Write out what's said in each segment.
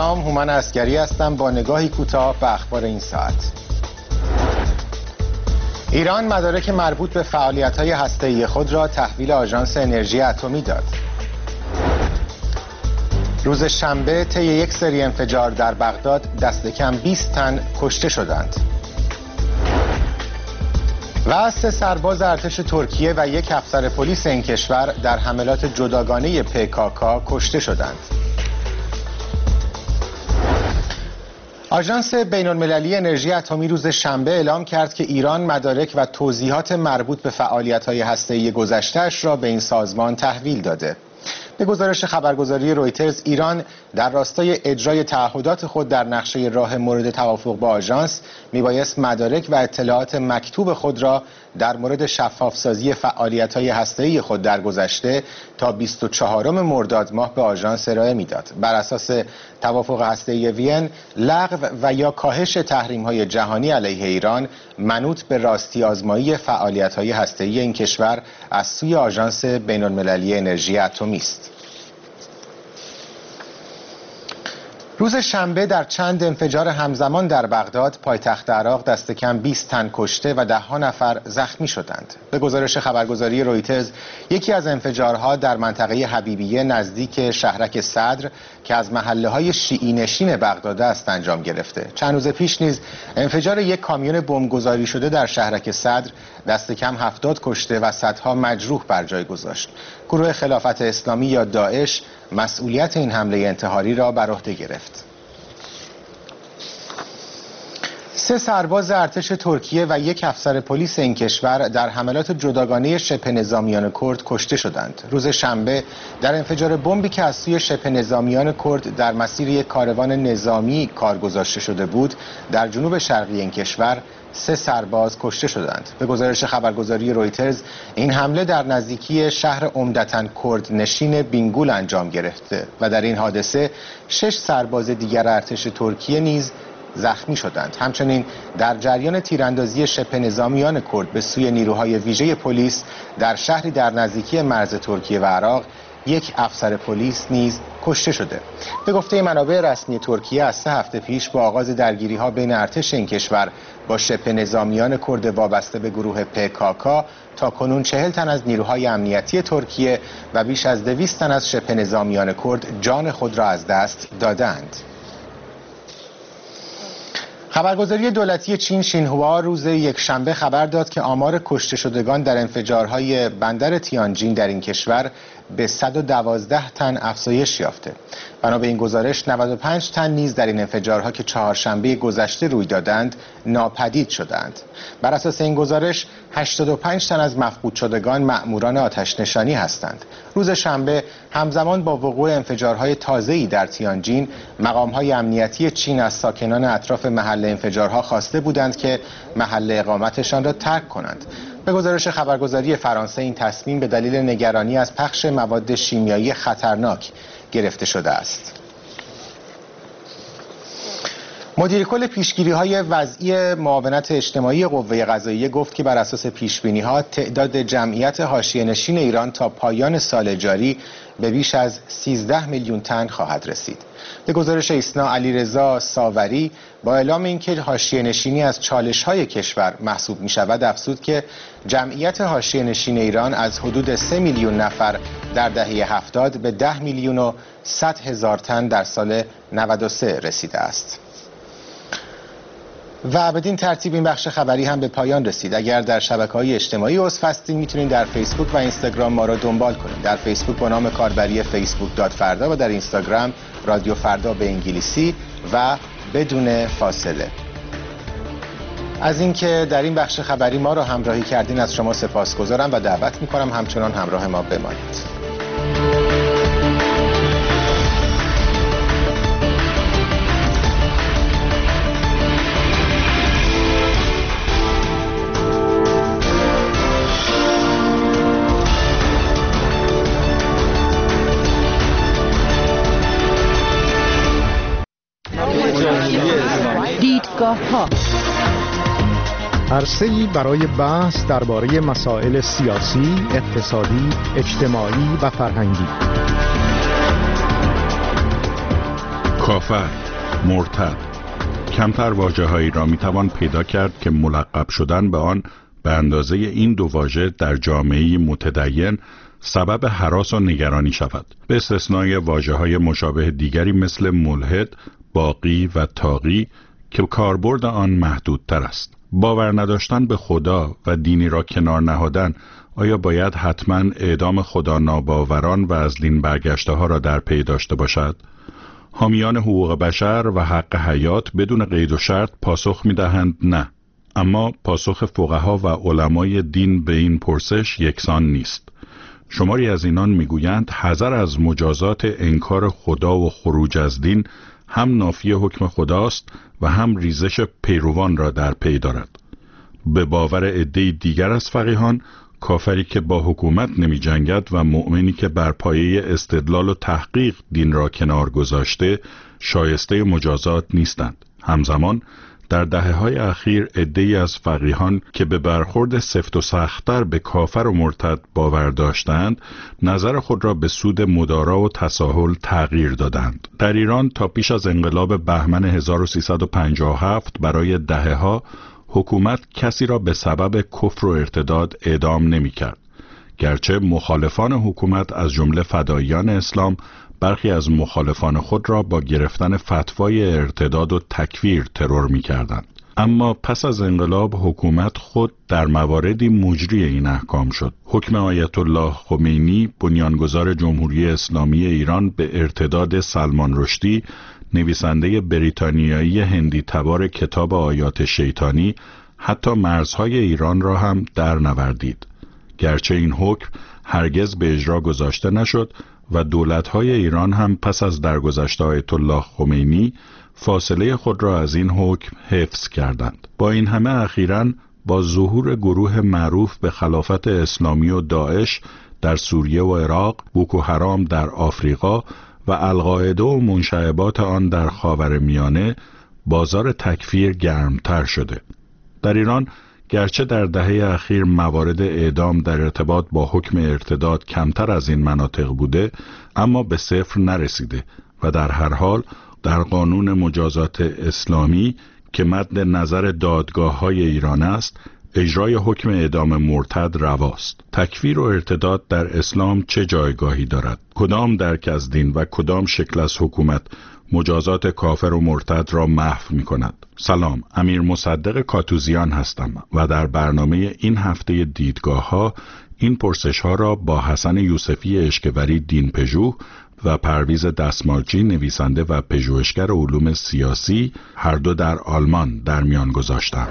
سلام، هومن عسگری هستم با نگاهی کوتاه به اخبار این ساعت. ایران مدارک مربوط به فعالیت‌های هسته‌ای خود را تحویل آژانس انرژی اتمی داد. روز شنبه طی یک سری انفجار در بغداد دست کم 20 تن کشته شدند. و 3 سرباز ارتش ترکیه و 1 افسر پلیس این کشور در حملات جداگانه PKK کشته شدند. آژانس بین‌المللی انرژی اتمی روز شنبه اعلام کرد که ایران مدارک و توضیحات مربوط به فعالیت‌های هسته‌ای گذشته‌اش را به این سازمان تحویل داده. به گزارش خبرگزاری رویترز، ایران در راستای اجرای تعهدات خود در نقشه راه مورد توافق با آژانس میبایست مدارک و اطلاعات مکتوب خود را در مورد شفافسازی فعالیت‌های هسته‌ای خود در گذشته تا 24 مرداد ماه به آژانس ارائه میداد. بر اساس توافق هسته‌ای وین، لغو و یا کاهش تحریم‌های جهانی علیه ایران منوط به راستی آزمایی فعالیت‌های هسته‌ای این کشور از سوی آژانس بین‌المللی انرژی اتمی است. روز شنبه در چند انفجار همزمان در بغداد، پایتخت عراق، دست کم 20 تن کشته و 10 نفر زخمی شدند. به گزارش خبرگزاری رویترز، یکی از انفجارها در منطقه حبیبیه نزدیک شهرک صدر که از محله‌های شیعی نشین بغداد است انجام گرفته. چند روز پیش نیز انفجار یک کامیون بمبگذاری شده در شهرک صدر دست کم 70 کشته و صدها مجروح بر جای گذاشت. گروه خلافت اسلامی یا داعش مسئولیت این حمله انتحاری را بر عهده گرفت. 3 سرباز ارتش ترکیه و 1 افسر پلیس این کشور در حملات جداگانه شبه نظامیان کرد کشته شدند. روز شنبه در انفجار بمبی که از سوی شبه نظامیان کرد در مسیر یک کاروان نظامی کار گذاشته شده بود در جنوب شرقی این کشور 3 سرباز کشته شدند. به گزارش خبرگزاری رویترز، این حمله در نزدیکی شهر عمدتاً کرد نشین بینگول انجام گرفته و در این حادثه 6 سرباز دیگر ارتش ترکیه نیز زخمی شدند. همچنین در جریان تیراندازی شبه نظامیان کرد به سوی نیروهای ویژه پلیس در شهری در نزدیکی مرز ترکیه و عراق 1 افسر پلیس نیز کشته شده. به گفته منابع رسمی ترکیه، از 3 هفته پیش با آغاز درگیری‌ها بین ارتش این کشور با شبه نظامیان کرد وابسته به گروه PKK تا کنون 40 تن از نیروهای امنیتی ترکیه و بیش از 200 تن از شبه نظامیان کرد جان خود را از دست دادند. خبرگزاری دولتی چین شینهوا روز یکشنبه خبر داد که آمار کشته شدگان در انفجارهای بندر تیانجین در این کشور به 112 تن افزایش یافته. بنا به این گزارش 95 تن نیز در این انفجارها که چهارشنبه گذشته روی دادند ناپدید شدند. بر اساس این گزارش 85 تن از مفقود شدگان مأموران آتش نشانی هستند. روز شنبه همزمان با وقوع انفجارهای تازه‌ای در تیانجین، مقام‌های امنیتی چین از ساکنان اطراف محل انفجارها خواسته بودند که محل اقامتشان را ترک کنند. به گزارش خبرگزاری فرانسه، این تصمیم به دلیل نگرانی از پخش مواد شیمیایی خطرناک گرفته شده است. مدیر کل پیشگیری‌های وضعی معاونت اجتماعی قوه قضاییه گفت که بر اساس پیشبینی‌ها تعداد جمعیت حاشیه‌نشین ایران تا پایان سال جاری به بیش از 13 میلیون تن خواهد رسید. به گزارش ایسنا علیرضا ساوری، با اعلام اینکه حاشیه‌نشینی از چالش‌های کشور محسوب می‌شود، افزود که جمعیت حاشیه‌نشین ایران از حدود 3 میلیون نفر در دهه 70 به 10 میلیون و 100 هزار تن در سال 93 رسیده است. و بدین ترتیب این بخش خبری هم به پایان رسید. اگر در شبکه‌های اجتماعی عضو هستید میتونید در فیسبوک و اینستاگرام ما را دنبال کنید. در فیسبوک با نام کاربری facebook.فردا و در اینستاگرام رادیو فردا به انگلیسی و بدون فاصله. از اینکه در این بخش خبری ما را همراهی کردین از شما سپاسگزارم و دعوت می‌کنم همچنان همراه ما بمانید. دیدگاه‌ها عرصه‌ای برای بحث درباره مسائل سیاسی، اقتصادی، اجتماعی و فرهنگی. کافر، مرتد، کمتر واژه‌هایی را میتوان پیدا کرد که ملقب شدن به آن به اندازه این دو واژه در جامعه متدین سبب هراس و نگرانی شود، به استثنای واژه‌های مشابه دیگری مثل ملحد، باغی و طاغی که کاربرد آن محدودتر است. باور نداشتن به خدا و دینی را کنار نهادن آیا باید حتما اعدام خدا ناباوران و از دین برگشته ها را در پی داشته باشد؟ حامیان حقوق بشر و حق حیات بدون قید و شرط پاسخ می‌دهند نه. اما پاسخ فقها و علمای دین به این پرسش یکسان نیست. شماری از اینان میگویند حذر از مجازات انکار خدا و خروج از دین هم نافی حکم خداست و هم ریزش پیروان را در پی دارد. به باور عده‌ای دیگر از فقیهان، کافری که با حکومت نمی جنگد و مؤمنی که بر پایه استدلال و تحقیق دین را کنار گذاشته شایسته مجازات نیستند. همزمان در دهه‌های اخیر عده‌ای از فقیهان که به برخورد سفت و سخت‌تر به کافر و مرتد باور داشتند، نظر خود را به سود مدارا و تساهل تغییر دادند. در ایران تا پیش از انقلاب بهمن 1357 برای دهه‌ها حکومت کسی را به سبب کفر و ارتداد اعدام نمی‌کرد. گرچه مخالفان حکومت از جمله فداییان اسلام برخی از مخالفان خود را با گرفتن فتوای ارتداد و تکفیر ترور می‌کردند. اما پس از انقلاب حکومت خود در مواردی مجری این احکام شد. حکم آیت الله خمینی، بنیانگذار جمهوری اسلامی ایران، به ارتداد سلمان رشدی، نویسنده بریتانیایی هندی تبار کتاب آیات شیطانی، حتی مرزهای ایران را هم در نوردید. گرچه این حکم هرگز به اجرا گذاشته نشد و دولت‌های ایران هم پس از درگذشت آیت الله خمینی فاصله خود را از این حکم حفظ کردند. با این همه اخیراً با ظهور گروه معروف به خلافت اسلامی و داعش در سوریه و عراق، بوکو حرام در آفریقا و القاعده و منشعبات آن در خاورمیانه، بازار تکفیر گرمتر شده. در ایران گرچه در دهه اخیر موارد اعدام در ارتباط با حکم ارتداد کمتر از این مناطق بوده، اما به صفر نرسیده و در هر حال در قانون مجازات اسلامی که مد نظر دادگاه‌های ایران است، اجرای حکم اعدام مرتد رواست. تکفیر و ارتداد در اسلام چه جایگاهی دارد؟ کدام درک از دین و کدام شکل از حکومت مجازات کافر و مرتد را محو می کند؟ سلام، امیر مصدق کاتوزیان هستم و در برنامه این هفته دیدگاه ها این پرسش ها را با حسن یوسفی اشکوری دین پژوه و پرویز دستمالچی نویسنده و پژوهشگر علوم سیاسی هر دو در آلمان در میان گذاشتم.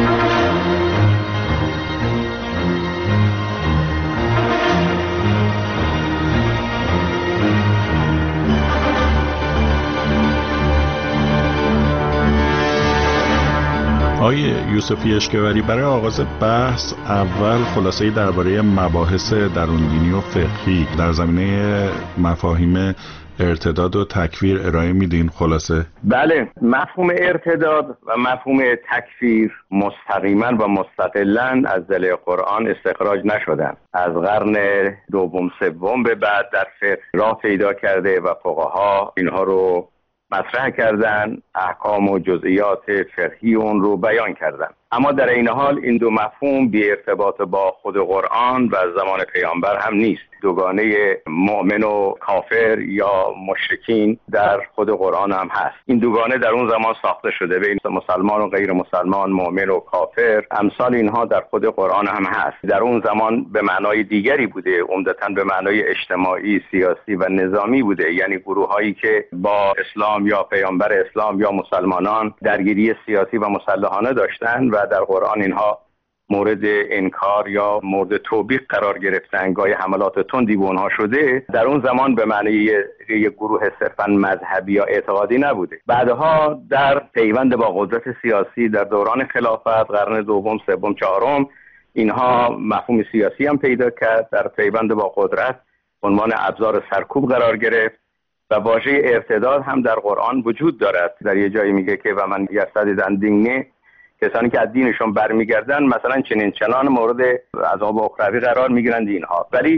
آقای یوسفی اشکوری، برای آغاز بحث اول خلاصه‌ای درباره مباحث درون‌دینی و فقهی در زمینه مفاهیم ارتداد و تکفیر ارائه میدین. خلاصه بله، مفهوم ارتداد و مفهوم تکفیر مستقیما و مستقلاً از دل قرآن استخراج نشدن. از قرن دوم سوم به بعد در فقه راه پیدا کرده و فقها اینها رو مطرح کردن، احکام و جزئیات فقهی اون رو بیان کردن. اما در این حال این دو مفهوم بی ارتباط با خود قرآن و زمان پیامبر هم نیست. دوگانه مؤمن و کافر یا مشرکین در خود قرآن هم هست. این دوگانه در اون زمان ساخته شده بین مسلمان و غیر مسلمان، مؤمن و کافر. امثال اینها در خود قرآن هم هست. در اون زمان به معنای دیگری بوده، عمدتاً به معنای اجتماعی، سیاسی و نظامی بوده، یعنی گروهایی که با اسلام یا پیامبر اسلام یا مسلمانان درگیری سیاسی و مسلحانه داشتن و در قرآن اینها مورد انکار یا مورد توبیخ قرار گرفتن، گاه حملات تندی به اونها شده. در اون زمان به معنی یک گروه صرفاً مذهبی یا اعتقادی نبوده. بعدها در پیوند با قدرت سیاسی در دوران خلافت قرن دوم سوم چهارم اینها مفهوم سیاسی هم پیدا کرد، در پیوند با قدرت عنوان ابزار سرکوب قرار گرفت و واژه ارتداد هم در قرآن وجود دارد. در یه جایی میگه که و من یرتدن دینه، کسانی که از دینشون برمیگردن مثلا چنین چنان مورد عذاب اخروی قرار میگیرند اینها. ولی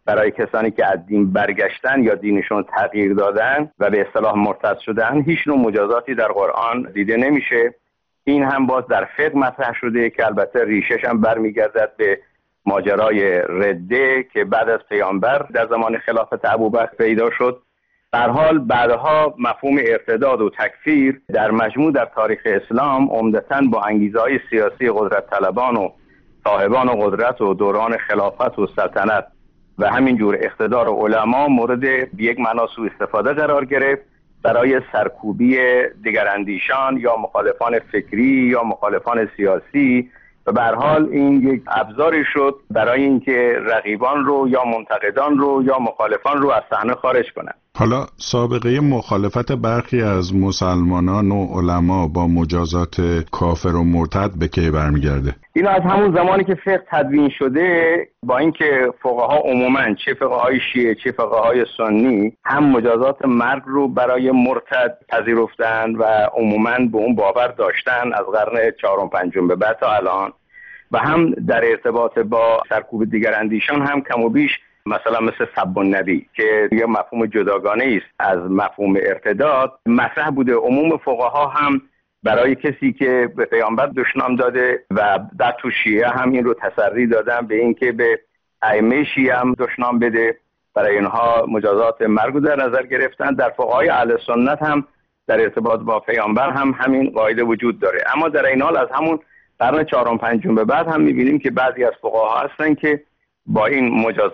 برای کسانی که از دین برگشتن یا دینشون تغییر دادن و به اصطلاح مرتد شدن هیچ نوع مجازاتی در قرآن دیده نمیشه. این هم باز در فقه مطرح شده که البته ریشش هم برمیگردد به ماجرای رده که بعد از پیامبر در زمان خلافت ابوبکر پیدا شد. در حال بعدها مفهوم ارتداد و تکفیر در مجموع در تاریخ اسلام عمدتاً با انگیزه‌های سیاسی قدرت طلبان و صاحبان قدرت و دوران خلافت و سلطنت و همینجور اقتدار علما مورد یک معنا سوء استفاده قرار گرفت برای سرکوبی دگراندیشان یا مخالفان فکری یا مخالفان سیاسی و به هر حال این یک ابزاری شد برای اینکه رقیبان رو یا منتقدان رو یا مخالفان رو از صحنه خارج کنند. حالا سابقه مخالفت برخی از مسلمانان و علما با مجازات کافر و مرتد به کی برمیگرده؟ این از همون زمانی که فقه تدوین شده، با اینکه فقها عموماً چه فقهای شیعه چه فقهای سنی هم مجازات مرگ رو برای مرتد پذیرفتن و عموماً به اون باور داشتن از قرن 4 و 5 به بعد تا الان، و هم در ارتباط با سرکوب دیگراندیشان هم کم و بیش مثلا مثل سب النبی که یه مفهوم جداگانه است از مفهوم ارتداد مطرح بوده. عموم فقها هم برای کسی که به پیامبر دشنام داده و در تو شیعه هم این رو تسری دادن به اینکه به ائمه شیعه هم دشنام بده، برای اینها مجازات مرگ رو در نظر گرفتن. در فقهای اهل سنت هم در ارتباط با پیامبر هم همین قاعده وجود داره. اما در این حال از همون قرن 4 و 5 به بعد هم می‌بینیم که بعضی از فقها هستن که با این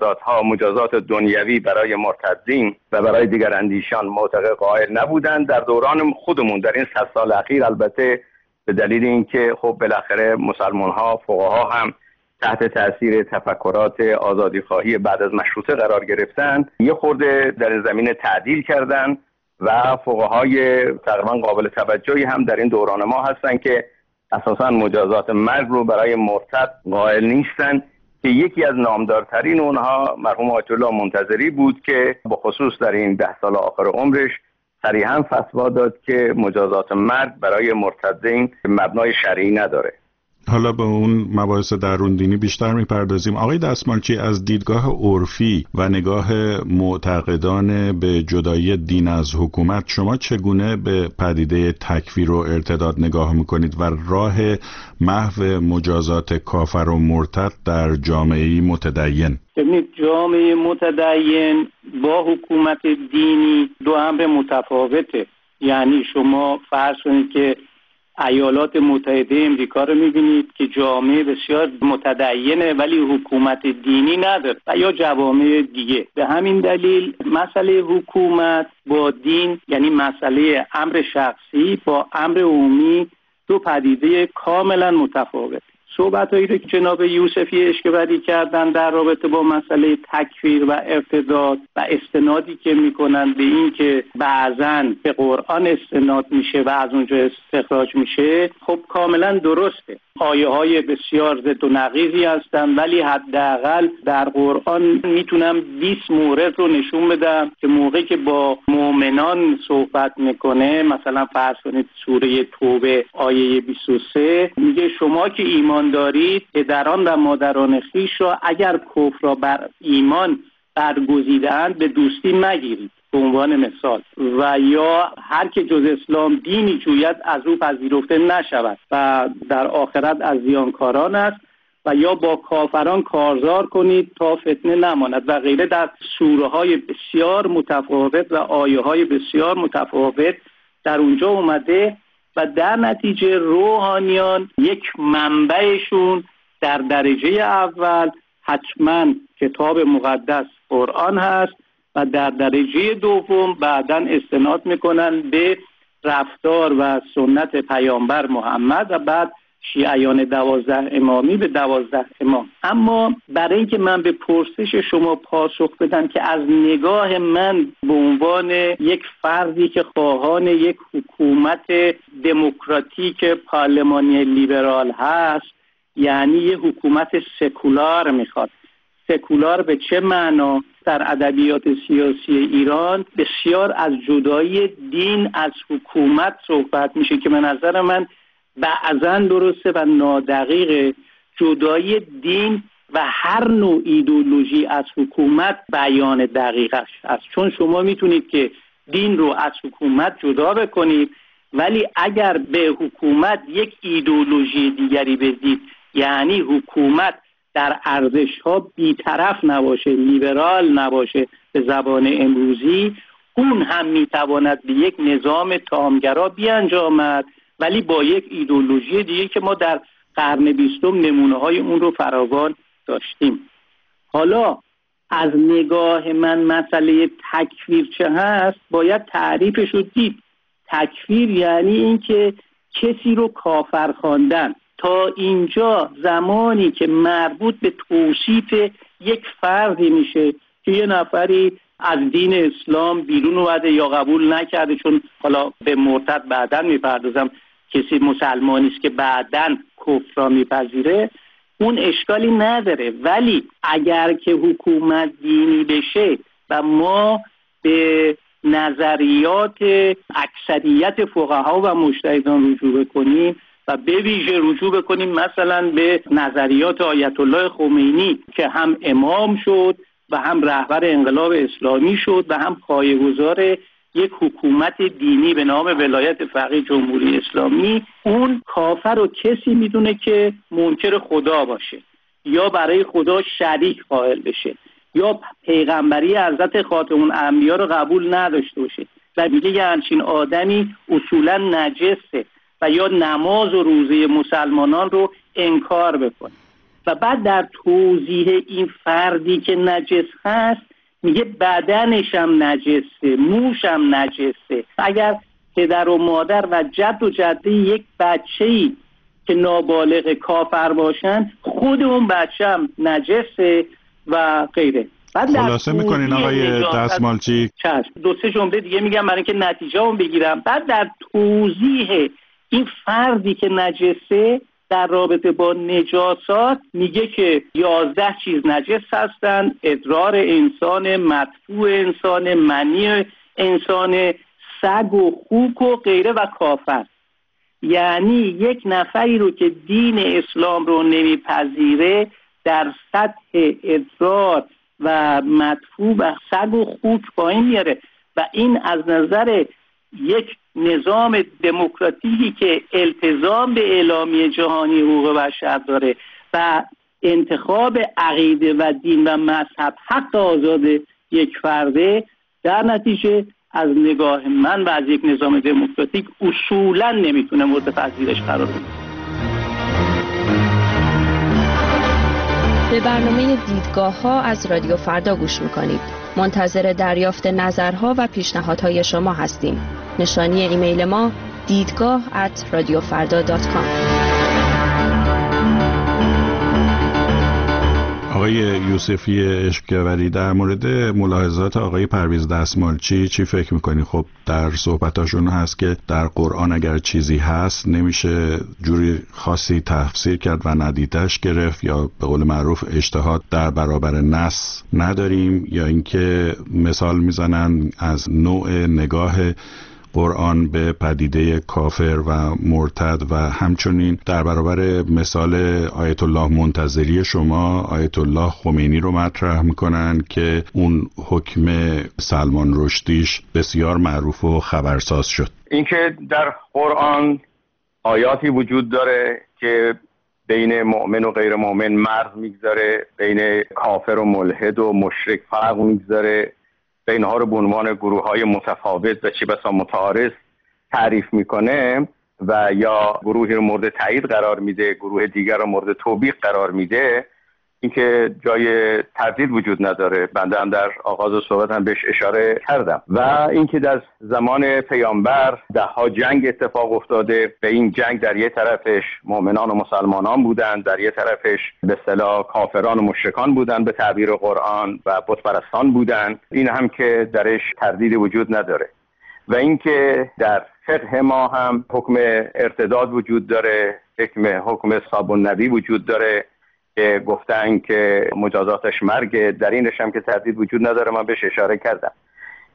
مجازات دنیوی برای مرتدین و برای دیگر اندیشان معتقد قائل نبودن. در دوران خودمون در این 100 سال اخیر البته به دلیل اینکه خب بالاخره مسلمان‌ها فقها هم تحت تاثیر تفکرات آزادیخواهی بعد از مشروطه قرار گرفتن، یه خورده در این زمینه تعدیل کردن و فقهای تقریبا قابل توجهی هم در این دوران ما هستن که اساساً مجازات مرگ رو برای مرتد قائل نیستن، که یکی از نامدارترین اونها مرحوم آیت الله منتظری بود که به خصوص در این 10 سال آخر عمرش صریحاً فتوا داد که مجازات مرگ برای مرتدین مبنای شرعی نداره. حالا به اون مباحث درون دینی بیشتر میپردازیم. آقای دستمالچی، از دیدگاه عرفی و نگاه معتقدان به جدایی دین از حکومت شما چگونه به پدیده تکفیر و ارتداد نگاه میکنید و راه محو مجازات کافر و مرتد در جامعه متدین؟ ببینید، جامعه متدین با حکومت دینی دو امر متفاوته. یعنی شما فرض کنید که ایالات متحده امریکا رو می‌بینید که جامعه بسیار متدینه ولی حکومت دینی نداره، و یا جوامع دیگه. به همین دلیل مسئله حکومت با دین، یعنی مسئله امر شخصی با امر عمومی، دو پدیده کاملا متفاوت. صحبتایی رو که جناب یوسفی اشکبری کردن در رابطه با مسئله تکفیر و ارتداد و استنادی که میکنن به این که بعضاً به قرآن استناد میشه و از اونجا استخراج میشه، خب کاملا درسته. آیه های بسیار ضد و نقیضی هستن، ولی حداقل در قرآن میتونم 20 مورد رو نشون بدم که موقعی که با مؤمنان صحبت میکنه، مثلا فرض کنید سوره توبه آیه 23 میگه شما که ایمان دارید پدران و مادران خویش را اگر کفر را بر ایمان برگزیده‌اند به دوستی مگیرید، به عنوان مثال. و یا هر که جز اسلام دینی جوید از او پذیرفته نشود و در آخرت از زیانکاران است، و یا با کافران کارزار کنید تا فتنه نماند و غیره. در سوره های بسیار متفاوت و آیه های بسیار متفاوت در اونجا اومده، و در نتیجه روحانیان یک منبعشون در درجه اول حتما کتاب مقدس قرآن هست و در درجه دوم بعداً استناد میکنن به رفتار و سنت پیامبر محمد و بعد شیعیان 12 امامی به 12 امام. اما برای اینکه من به پرسش شما پاسخ بدم که از نگاه من به عنوان یک فردی که خواهان یک حکومت دموکراتیک پارلمانی لیبرال هست، یعنی یک حکومت سکولار میخواد. سکولار به چه معنا؟ در ادبیات سیاسی ایران بسیار از جدایی دین از حکومت صحبت میشه که به نظر من بعضاً درسته و نادقیقه. جدایی دین و هر نوع ایدئولوژی از حکومت بیان دقیقش است. چون شما میتونید که دین رو از حکومت جدا بکنید، ولی اگر به حکومت یک ایدئولوژی دیگری بدید، یعنی حکومت در ارزش‌ها بی‌طرف نباشه، لیبرال نباشه به زبان امروزی، اون هم میتواند به یک نظام تامگرا بیانجامد، ولی با یک ایدئولوژی دیگه که ما در قرن 20 نمونه‌های اون رو فراوان داشتیم. حالا از نگاه من مسئله تکفیر چه هست باید تعریفش رو دید. تکفیر یعنی این که کسی رو کافر خواندن. تا اینجا زمانی که مربوط به توصیف یک فردی میشه که یه نفری از دین اسلام بیرون اومده یا قبول نکرده، چون حالا به مرتد بعداً میپردازم، کسی مسلمانی است که بعداً کفر را میپذیره، اون اشکالی نداره. ولی اگر که حکومت دینی بشه و ما به نظریات اکثریت فقها و مجتهدان رجوع بکنیم و به ویژه رجوع بکنیم مثلا به نظریات آیت الله خمینی که هم امام شد و هم رهبر انقلاب اسلامی شد و هم پایه‌گذار یک حکومت دینی به نام ولایت فقیه جمهوری اسلامی، اون کافر رو کسی میدونه که منکر خدا باشه یا برای خدا شریک قائل بشه یا پیغمبری حضرت خاتم الانبیا رو قبول نداشته باشه و میگه یه همچین آدمی اصولا نجسه و یا نماز و روزه مسلمانان رو انکار بکنه. و بعد در توضیح این فردی که نجس هست میگه بدنش هم نجسه، موش هم نجسه. اگر پدر و مادر و جد و جده یک بچه‌ای که نابالغ کافر باشن، خود اون بچه هم نجسه و غیره. خلاصه میکنین آقای دستمالچی؟ دو سه جمله دیگه میگم برای اینکه نتیجه اون بگیرم. بعد در توضیح این فردی که نجسه در رابطه با نجاسات میگه که 11 چیز نجس هستند: ادرار انسان، مدفوع انسان، منی انسان، سگ و خوک و غیره و کافر. یعنی یک نفری رو که دین اسلام رو نمیپذیره در سطح ادرار و مدفوع و سگ و خوک پایین میاره و این از نظر یک نظام دموکراتیکی که التزام به اعلامیه جهانی حقوق بشر داره و انتخاب عقیده و دین و مذهب حق آزاد یک فرده، در نتیجه از نگاه من و از یک نظام دموکراتیک اصولا نمیتونه مورد پذیرش قرار بگیره. به برنامه دیدگاه‌ها از رادیو فردا گوش میکنید. منتظر دریافت نظرها و پیشنهادهای شما هستیم. نشانی ایمیل ما دیدگاه@radiofarda.com. آقای یوسفی اشکوری، در مورد ملاحظات آقای پرویز دستمالچی چی فکر میکنی؟ خب در صحبتاشون هست که در قرآن اگر چیزی هست نمیشه جوری خاصی تفسیر کرد و ندیدش گرفت، یا به قول معروف اجتهاد در برابر نص نداریم، یا اینکه مثال میزنن از نوع نگاه قرآن به پدیده کافر و مرتد و همچنین در برابر مثال آیت الله منتظری شما آیت الله خمینی رو مطرح میکنن که اون حکم سلمان رشدیش بسیار معروف و خبرساز شد. اینکه در قرآن آیاتی وجود داره که بین مؤمن و غیر مؤمن مرز میگذاره، بین کافر و ملحد و مشرک فرق میگذاره، اینها رو به عنوان گروه‌های متفاوت و چه بسا متعارض تعریف میکنه و یا گروهی رو مورد تایید قرار میده، گروه دیگر رو مورد توبیخ قرار میده، اینکه جای تردید وجود نداره. بنده هم در آغاز صحبت هم بهش اشاره کردم. و اینکه در زمان پیامبر ده‌ها جنگ اتفاق افتاده و این جنگ در یه طرفش مؤمنان و مسلمانان بودن، در یه طرفش به اصطلاح کافران و مشرکان بودن به تعبیر قرآن و بت پرستان بودن، این هم که درش تردید وجود نداره. و اینکه در فقه ما هم حکم ارتداد وجود داره، حکم صابون نبی وجود داره که گفتن که مجازاتش مرگ، در اینش هم که تردید وجود نداره، من بهش اشاره کردم.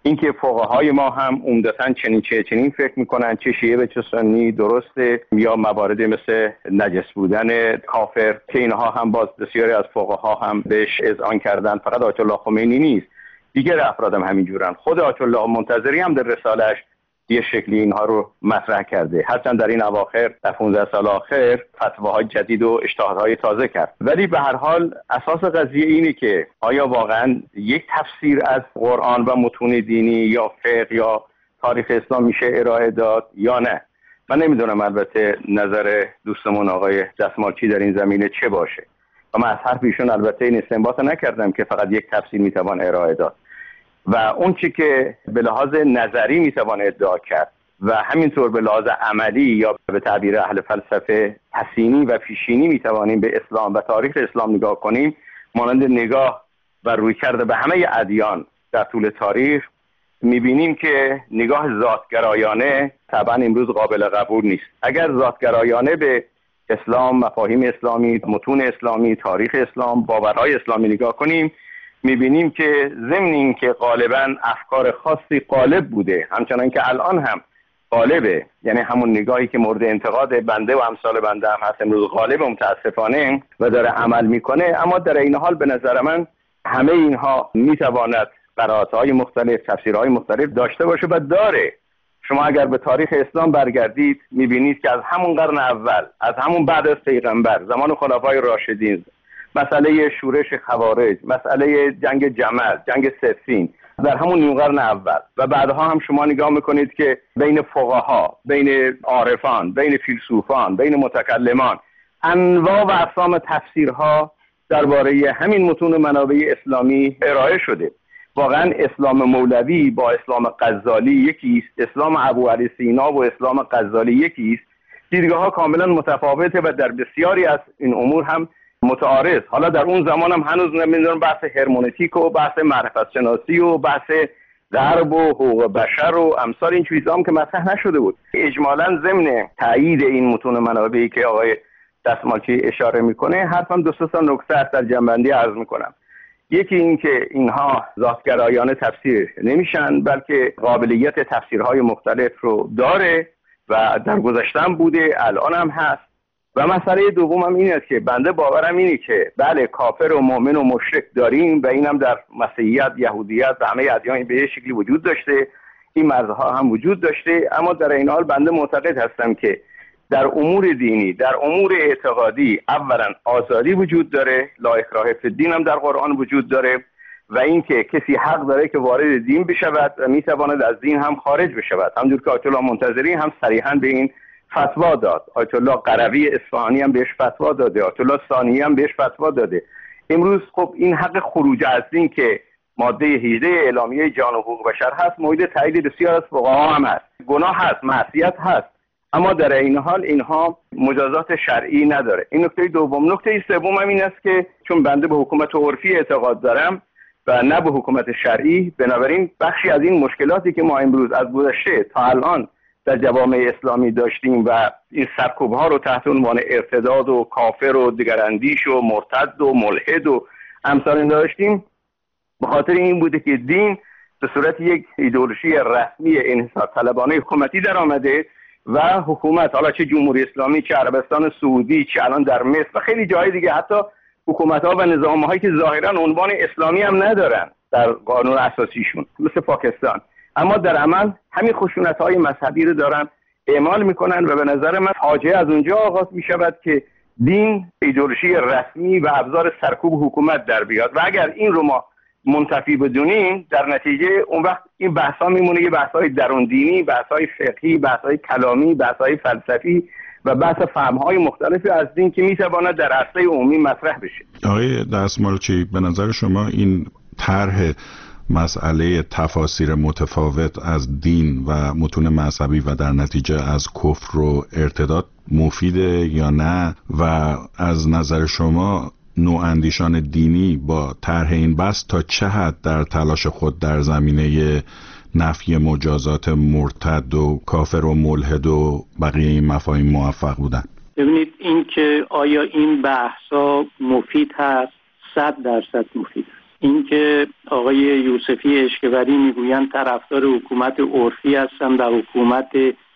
اینکه فقهای ما هم عمدتاً چنین فکر میکنن، چه شیعه و چه سنی درسته، یا مواردی مثل نجس بودن کافر که اینها هم باز بسیاری از فقها هم بهش اذعان کردن. فقط آیت الله خمینی نیست، دیگر افراد هم همینجورن. خود آیت الله منتظری هم در رساله‌اش یه شکلی اینها رو مطرح کرده، هرچند در این اواخر در 15 سال آخر فتواهای جدید و اجتهادهای تازه کرد. ولی به هر حال اساس قضیه اینه که آیا واقعا یک تفسیر از قرآن و متون دینی یا فقه یا تاریخ اسلام میشه ارائه داد یا نه. من نمیدونم البته نظر دوستمون آقای دستمالچی در این زمینه چه باشه و من از حرف ایشون البته این استنباط نکردم که فقط یک تفسیر میتوان ارائه داد و اون چی که به لحاظ نظری میتوان ادعا کرد و همینطور به لحاظ عملی یا به تعبیر اهل فلسفه حسینی و پیشینی میتوانیم به اسلام و تاریخ اسلام نگاه کنیم، مانند نگاه و رویکرد به همه ادیان در طول تاریخ، میبینیم که نگاه ذاتگرایانه طبعا امروز قابل قبول نیست. اگر ذاتگرایانه به اسلام، مفاهیم اسلامی، متون اسلامی، تاریخ اسلام، باورهای اسلامی نگاه کنیم، میبینیم که ضمن این که غالبا افکار خاصی غالب بوده، همچنان که الان هم غالبه، یعنی همون نگاهی که مورد انتقاد بنده و امثال بنده هم هست امروز غالب متاسفانه و داره عمل میکنه، اما در این حال به نظر من همه اینها میتواند قرائت‌های مختلف، تفسیرهای مختلف داشته باشه و داره. شما اگر به تاریخ اسلام برگردید میبینید که از همون قرن اول، از همون بعد از پیغمبر، زمان خلفای راشدین، مسئله شورش خوارج، مسئله جنگ جمل، جنگ صفین در همون نیمه قرن اول و بعدها هم شما نگاه میکنید که بین فقها، بین عارفان، بین فیلسوفان، بین متکلمان انواع و اقسام تفسیرها درباره همین متون منابع اسلامی ارائه شده. واقعا اسلام مولوی با اسلام غزالی یکی است، اسلام ابو علی سینا و اسلام غزالی یکی است. دیدگاه‌ها کاملا متفاوته و در بسیاری از این امور هم متعارض. حالا در اون زمان هم هنوز نمیدونم بحث هرمونتیک و بحث معرفت شناسی و بحث غرب و حقوق بشر و امثال این چیزا هم که مطرح نشده بود. اجمالاً ضمن تایید این متون منابعی که آقای دستمالچی اشاره میکنه، حرفم دو سه تا نکته در جنبندی عرض میکنم. یکی این که اینها ذاتگرایانه تفسیر نمیشن، بلکه قابلیت تفسیرهای مختلف رو داره و در گذشته هم بوده، الان هم هست. و مسئله دوم هم این است که بنده باورم اینه که بله کافر و مؤمن و مشرک داریم و اینم در مسیحیت، یهودیت و همه ادیان به شکلی وجود داشته، این مرزها هم وجود داشته، اما در این حال بنده معتقد هستم که در امور دینی، در امور اعتقادی اولا آزادی وجود داره، لا اکراه فی الدین هم در قرآن وجود داره و اینکه کسی حق داره که وارد دین بشود و میتواند از دین هم خارج بشود، همونجور که آیت الله منتظری هم صریحا به این فتوا داد، آیت الله قروی اصفهانی هم بهش فتوا داده، آیت الله ثانی هم بهش فتوا داده. امروز خب این حق خروج از دین که ماده 18 اعلامیه جان و حقوق بشر هست مورد تایید بسیار از فقها هم هست. گناه هست، معصیت هست، اما در این حال اینها مجازات شرعی نداره. این نکته دوم. نکته سوم هم این است که چون بنده به حکومت عرفی اعتقاد دارم و نه به حکومت شرعی، بنابراین بخشی از این مشکلاتی که ما امروز از گذشته تا الان در جوامع اسلامی داشتیم و این سرکوب‌ها رو تحت عنوان ارتداد و کافر و دگراندیش و مرتد و ملحد و امثال داشتیم، به خاطر این بوده که دین به صورت یک ایدئولوژی رسمی انحصار طلبانه حکومتی در آمده و حکومت، حالا چه جمهوری اسلامی، چه عربستان سعودی، چه الان در مصر و خیلی جای دیگه، حتی حکومت‌ها و نظام‌هایی که ظاهراً عنوان اسلامی هم ندارن در قانون اساسیشون، مثل پاکستان، اما در عمل همین خشونت‌های مذهبی رو دارن اعمال میکنن و به نظر من فاجعه از اونجا آغاز میشود که دین ایدئولوژی رسمی و ابزار سرکوب حکومت در بیاد و اگر این رو ما منتفی بدونیم، در نتیجه اون وقت این بحثا میمونه یه بحث‌های درون دینی، بحث‌های فقهی، بحث‌های کلامی، بحث‌های فلسفی و بحث فهم‌های مختلفی از دین که میتواند در عرصه عمومی مطرح بشه. آقای دستمالچی، به نظر شما این طرح مسئله تفاسیر متفاوت از دین و متون مذهبی و در نتیجه از کفر و ارتداد مفیده یا نه؟ و از نظر شما نواندیشان دینی با طرح این بحث تا چه حد در تلاش خود در زمینه نفی مجازات مرتد و کافر و ملحد و بقیه این مفاهیم موفق بودن؟ ببینید این که آیا این بحثا مفید هست، 100% مفید است. اینکه آقای یوسفی اشکبری میگویند طرفدار حکومت عرفی هستند و حکومت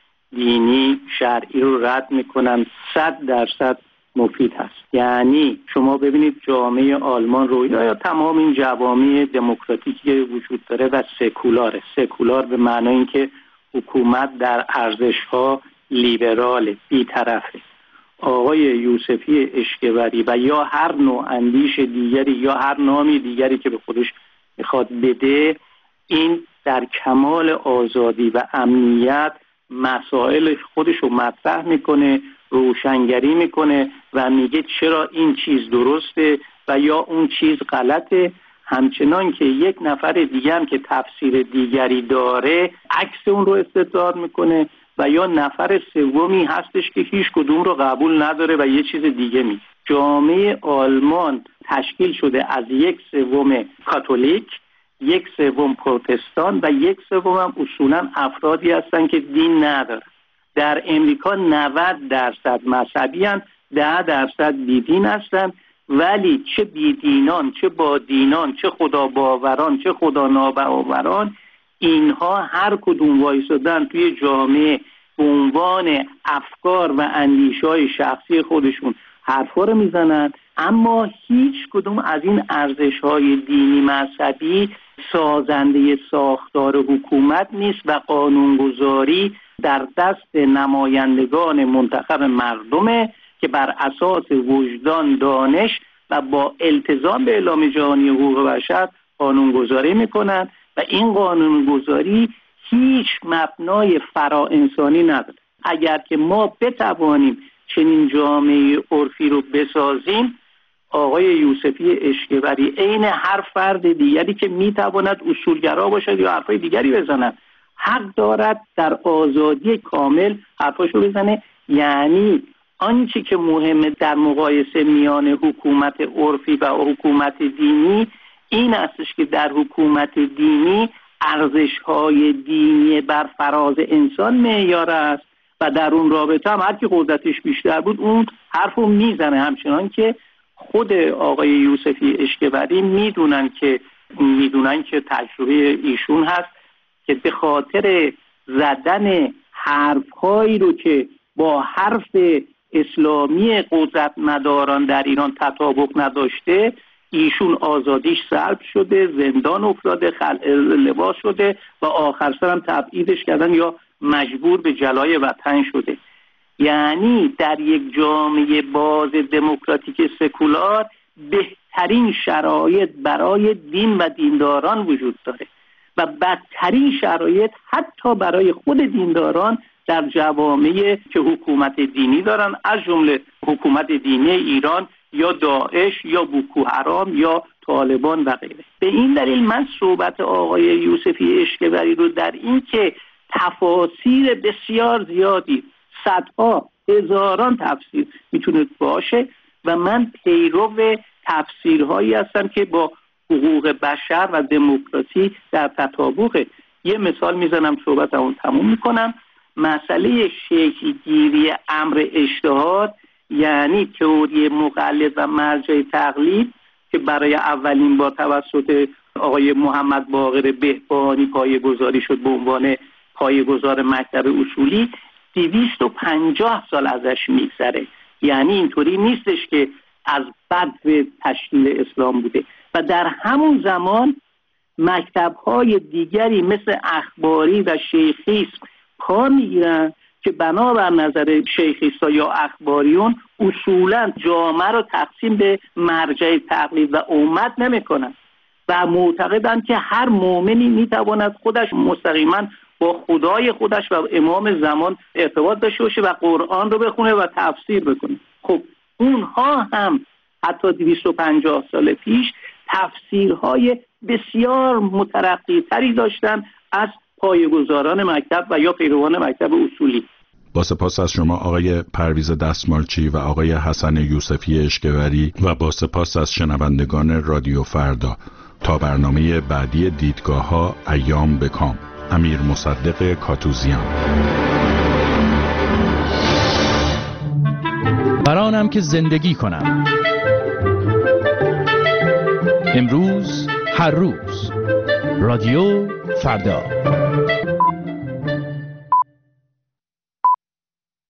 دینی شرعی رو رد میکنن 100% مفید هست. یعنی شما ببینید جامعه آلمان رو یا تمام این جوامع دموکراتیکی که وجود داره و سکولار به معنای اینکه حکومت در ارزش‌ها لیبرال بی‌طرفه. آقای یوسفی اشکبری و یا هر نوع اندیش دیگری یا هر نامی دیگری که به خودش میخواد بده، این در کمال آزادی و امنیت مسائل خودش رو مطرح میکنه، روشنگری میکنه و میگه چرا این چیز درسته و یا اون چیز غلطه. همچنان که یک نفر دیگه هم که تفسیر دیگری داره عکس اون رو استدلال میکنه و یا نفر سومی هستش که هیچ کدوم رو قبول نداره و یه چیز دیگه میگه. جامعه آلمان تشکیل شده از 1/3 کاتولیک، 1/3 پروتستان و 1/3 هم اصولا افرادی هستن که دین ندارن. در امریکا 90% مذهبی هستن، 10% بیدین هستن، ولی چه بیدینان، چه با دینان، چه خدا باوران، چه خدا ناباوران، اینها هر کدوم وایسادن توی جامعه به عنوان افکار و اندیشه‌های شخصی خودشون حرفا رو میزنن، اما هیچ کدوم از این ارزش‌های دینی مذهبی سازنده ساختار حکومت نیست و قانونگذاری در دست نمایندگان منتخب مردمه که بر اساس وجدان، دانش و با التزام به اعلام جهانی حقوق بشر قانونگذاری میکنن و این قانونگذاری هیچ مبنای فرا انسانی نداره. اگر که ما بتوانیم چنین جامعه عرفی رو بسازیم، آقای یوسفی اشکبری عین هر فرد دیگری که میتواند اصولگرا باشد یا حرفای دیگری بزند حق دارد در آزادی کامل حرفاشو بزنه. یعنی آنچه که مهمه در مقایسه میان حکومت عرفی و حکومت دینی این استش که در حکومت دینی ارزش‌های دینی بر فراز انسان معیار است و در اون رابطه هم هر کی قدرتش بیشتر بود اون حرفو میزنه. همچنان که خود آقای یوسفی اشکبری میدونن که تجربه ایشون هست که به خاطر زدن حرف‌هایی رو که با حرف اسلامی قدرت مداران در ایران تطابق نداشته، ایشون آزادیش سلب شده، زندان افتاده، خلع لباس شده و آخر سر هم تبعیدش کردن یا مجبور به جلای وطن شده. یعنی در یک جامعه باز دموکراتیک سکولار بهترین شرایط برای دین و دینداران وجود داره و بدترین شرایط حتی برای خود دینداران در جوامعی که حکومت دینی دارن، از جمله حکومت دینی ایران یا داعش یا بوکو حرام یا طالبان و غیره. به این دلیل من صحبت آقای یوسفی اشکبری رو در این که تفاسیر بسیار زیادی، صدها هزاران تفسیر میتونه باشه و من پیرو تفسیرهایی هستم که با حقوق بشر و دموکراسی در تطابقه. یه مثال میزنم صحبتمو تموم میکنم. مسئله شکل‌گیری امر اجتهاد، یعنی تئوری مقلد و مرجع تقلید که برای اولین بار توسط آقای محمد باقر بهبانی پایه‌گذاری شد به عنوان پایه‌گذار مکتب اصولی، 250 سال ازش میگذره. یعنی اینطوری نیستش که از بدو تشکیل اسلام بوده و در همون زمان مکتب‌های دیگری مثل اخباری و شیخیسم پا میگیرن که بنابر نظر شیخیستا یا اخباریون اصولا جامعه رو تقسیم به مرجع تقلید و امت نمیکنن و معتقدن که هر مؤمنی میتواند خودش مستقیما با خدای خودش و امام زمان ارتباط داشته باشه و قرآن رو بخونه و تفسیر بکنه. خب اونها هم حتی 250 سال پیش تفسیرهای بسیار مترقی تری داشتن از پایه‌گذاران مکتب و یا پیروان مکتب اصولی. با سپاس از شما آقای پرویز دستمالچی و آقای حسن یوسفی اشکبری و با سپاس از شنوندگان رادیو فردا. تا برنامه بعدی دیدگاه‌ها، ایام بکام. امیر مصدق کاتوزیان. برانم که زندگی کنم. امروز هر روز. رادیو فردا.